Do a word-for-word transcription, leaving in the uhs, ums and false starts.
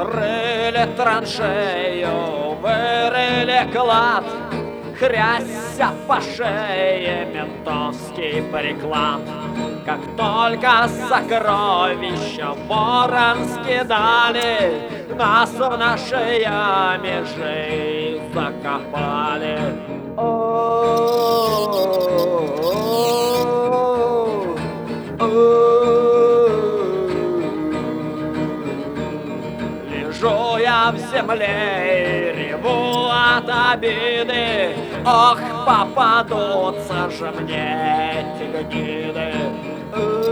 Рыли траншею, вырыли клад, хряся по шее ментовский приклад. Как только сокровища ворон скидали, нас в нашей яме же закопали. Лежу я в земле и реву от обиды. Ох, попадутся же мне эти гниды.